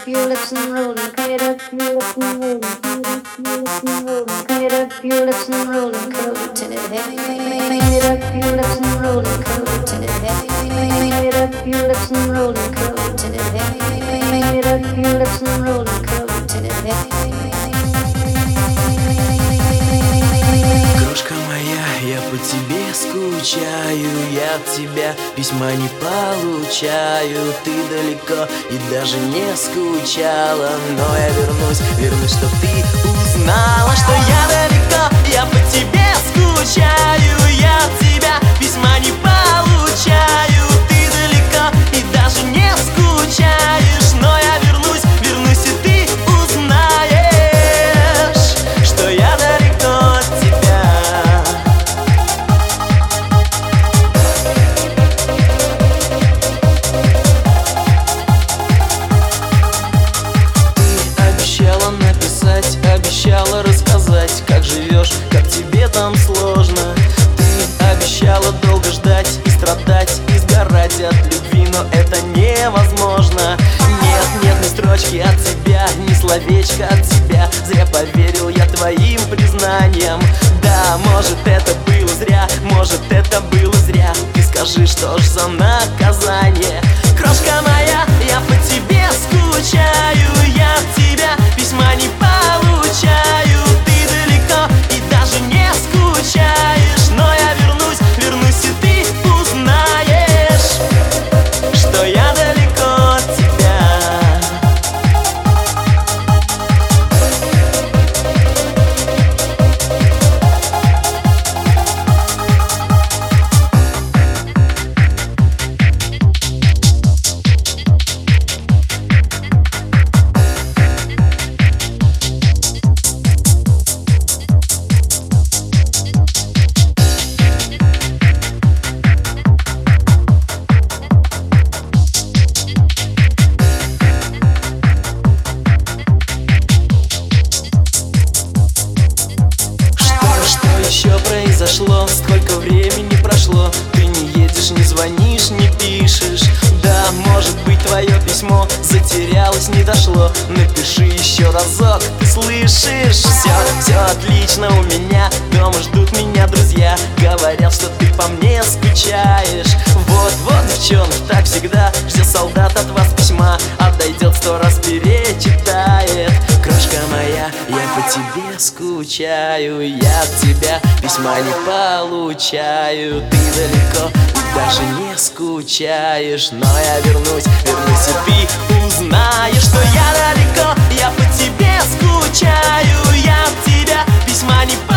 up your lips and roll them. Bring it up your lips and roll them. Bring it up your lips and roll them. Curl it till it heavy. Bring it up your lips and roll them. Curl it till it heavy. Bring it up your lips and roll them. Curl it till it heavy. Bring it up your lips and roll them. Curl it till it heavy. Крошка моя, я по тебе скучаю, я от тебя письма не получаю. Ты далеко и даже не скучала, но я вернусь, чтоб ты узнала, что я далеко, я по тебе скучаю, я от тебя письма не получаю. Ты далеко и даже не скучаешь, но я вернусь, и ты узнаешь, что я далеко от тебя. Обещала рассказать, как живешь, как тебе там сложно. Ты обещала долго ждать и страдать, и сгорать от любви, но это невозможно. Нет ни строчки от тебя, ни словечка от тебя. Зря поверил я твоим признаниям. Да, может это было зря, может это было зря. Ты скажи, что ж за наказание? Крошка моя, я по тебе скучаю, я от тебя письма не получаю. Ты далеко и даже не скучаешь, но я вернусь, и ты узнаешь, что я далеко от тебя. Что произошло, сколько времени прошло? Ты не едешь, не звонишь, не пишешь. Да, может быть твое письмо затерялось, не дошло. Напиши еще разок, ты слышишь? Все отлично у меня, дома ждут меня друзья. Говорят, что ты по мне скучаешь. Вот, девчонок, так всегда ждет солдат от вас письма, а дойдет 100 раз перечитает. Крошка моя, я по тебе скучаю, я от тебя письма не получаю. Ты далеко и даже не скучаешь, но я вернусь, и ты узнаешь, что я далеко, я по тебе скучаю, я от тебя письма не получаю.